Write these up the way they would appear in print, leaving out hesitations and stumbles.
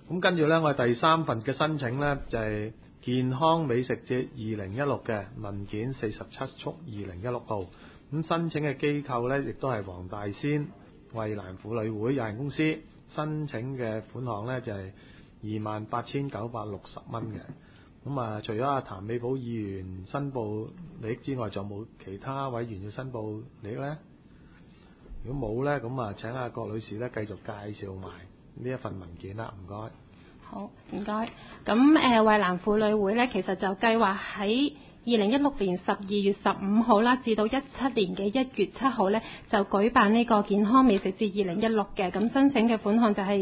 咁跟住呢，我哋第3份嘅申請呢，就係健康美食節2016嘅文件47/2016號。咁申請嘅機構呢，亦都係黃大仙衛蘭婦女會有限公司。申請嘅款項呢，就係28,960蚊嘅。咁啊，除咗阿譚美寶議員申報利益之外，仲有冇其他委員要申報利益呢？如果冇呢，咁啊請阿郭女士呢繼續介紹埋呢一份文件啦，唔該。 好，唔該。咁衛蘭婦女會呢，其實就計劃喺2016年12月15號啦，至到17年嘅1月7號呢，就舉辦呢個健康美食節2016嘅。咁申請嘅款項就係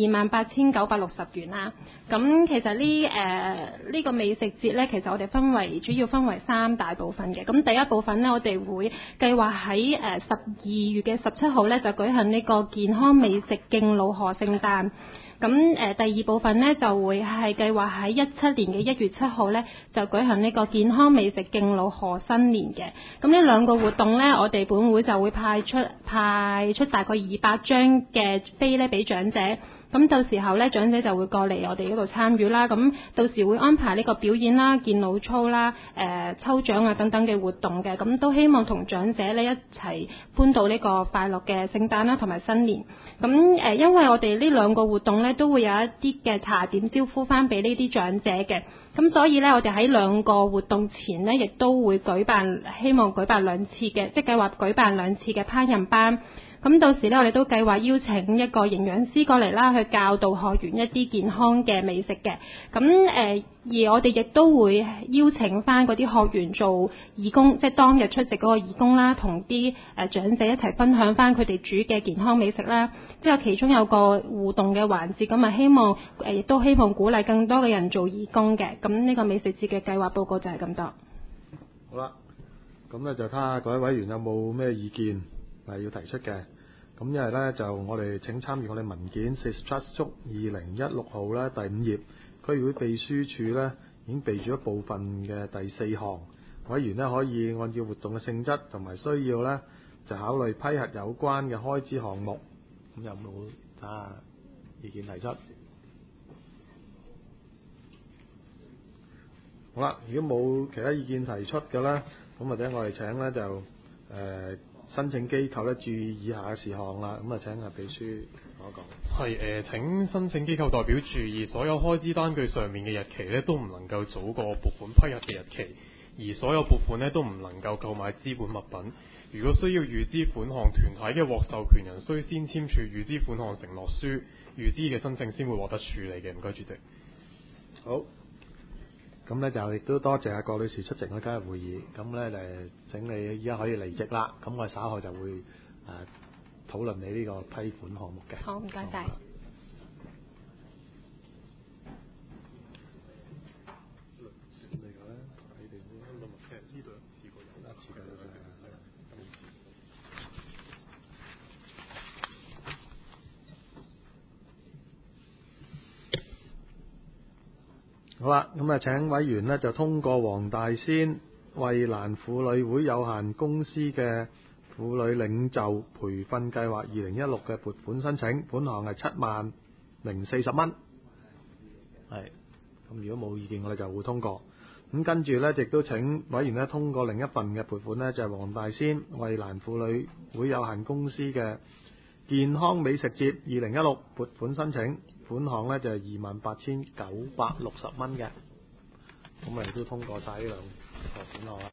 28,960元啦。咁其實呢個美食節呢，其實我哋主要分為3大部分嘅。咁第一部分呢，我哋會計劃喺12月嘅17號呢，就舉行呢個健康美食敬老賀聖誕。咁第2部分呢，就會係計劃喺17年嘅1月7號呢，就舉行呢個健康美食敬老賀新年嘅。咁呢2個活動呢，我哋本會就會派出大概200張嘅飛呢俾長者。咁到時候呢，長者就會過嚟我哋嗰度參與啦。咁到時會安排呢個表演啦、健老操啦、抽獎啊等等嘅活動嘅。咁都希望同長者呢一齊歡度呢個快樂嘅聖誕啦同埋新年。咁因為我哋呢2個活動呢，都會有一啲嘅茶點招呼翻俾呢啲長者嘅。咁所以呢，我哋喺2個活動前呢，亦都會希望舉辦2次嘅，即係計劃舉辦2次嘅烹飪班。咁到時呢，我哋都計劃邀請一個營養師過嚟啦，去教導學員一啲健康嘅美食嘅。咁而我哋亦都會邀請翻嗰啲學員做義工，即係當日出席嗰個義工啦，同啲長者一齊分享翻佢哋煮嘅健康美食啦。之後其中有個互動嘅環節，咁啊亦都希望鼓勵更多嘅人做義工嘅。咁呢個美食節嘅計劃報告就係咁多。 好啦，咁咧就睇下各位委員有冇咩意見係要提出嘅。咁因為呢，就我哋請參與我哋文件47/2016號呢第5頁，區議會秘書處呢已經備註一部分嘅第4項，委員呢可以按照活動嘅性質同埋需要呢，就考慮批核有關嘅開支項目。咁有冇意見提出？好啦，如果冇其他意見提出嘅呢，咁或者我哋請呢就申請機構咧注意以下嘅事項啦，咁啊請阿秘書講一講。 係請申請機構代表注意，所有開支單據上面嘅日期咧都唔能夠早過撥款批核嘅日期，而所有撥款咧都唔能夠購買資本物品。如果需要預支款項，團體嘅獲授權人須先簽署預支款項承諾書，預支嘅申請先會獲得處理嘅。唔該，主席。好。 咁呢就亦都多謝阿郭女士出席我今日會議。咁呢請你依家可以離席啦。咁我稍後就會討論你呢個批款項目嘅。 好，唔該晒。 好啦，咁啊請委員呢就通過黃大仙衛蘭婦女會有限公司嘅婦女領袖培訓計劃2016嘅撥款申請，款項係7,040蚊。係，咁如果冇意見，我哋就會通過。咁跟住呢，亦都請委員呢通過另一份嘅撥款呢，就係黃大仙衛蘭婦女會有限公司嘅健康美食節2016撥款申請。款項呢就係28,960蚊嘅，咁我哋都通過晒呢2個款項啦。